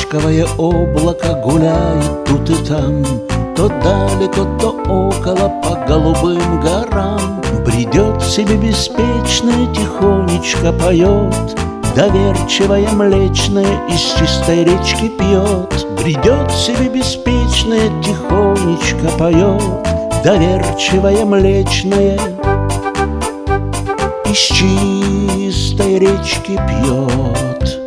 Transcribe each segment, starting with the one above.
Барашковое облако гуляет тут и там, то далеко, то около по голубым горам. Бредет себе беспечное, тихонечко поет, доверчивая млечная из чистой речки пьет. Бредет себе беспечная, тихонечко поет, доверчивая млечная из чистой речки пьет.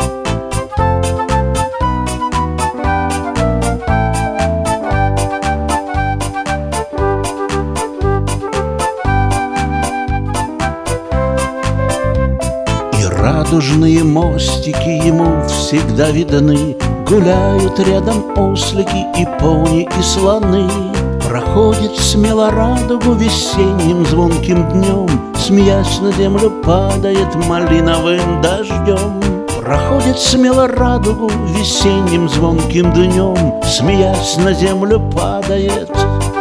Радужные мостики ему всегда видны, гуляют рядом ослики и пони и слоны. Проходит смело радугу весенним звонким днем, смеясь на землю падает малиновым дождем. Проходит смело радугу весенним звонким днем, смеясь на землю падает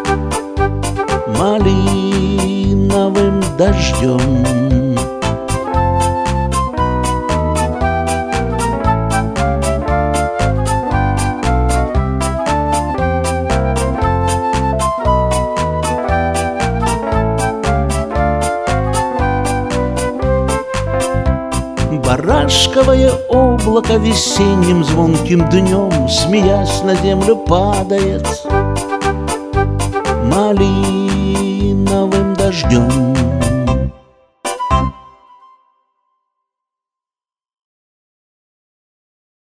малиновым дождем. Барашковое облако весенним звонким днем, смеясь на землю падает малиновым дождем.